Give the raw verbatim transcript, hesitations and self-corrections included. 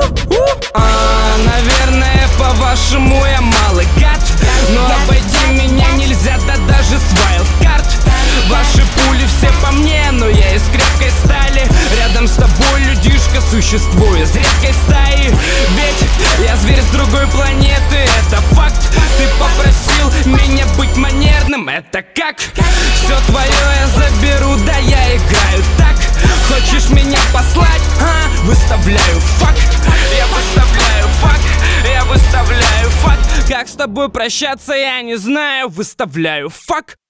а, Наверное, по-вашему я малый гад, но обойти меня нельзя, да даже с вайлдкарт. Ваши пули все по мне, но я из крепкой стали. Рядом с тобой, людишка, существую из редкой стаи. Ведь я зверь с другой планеты, это факт. Ты попросил меня быть манерным, это как? Все твое я заберу, да я играю так. Хочешь меня послать? А? Выставляю факт. Я выставляю факт. Я выставляю факт. Как с тобой прощаться, я не знаю. Выставляю факт.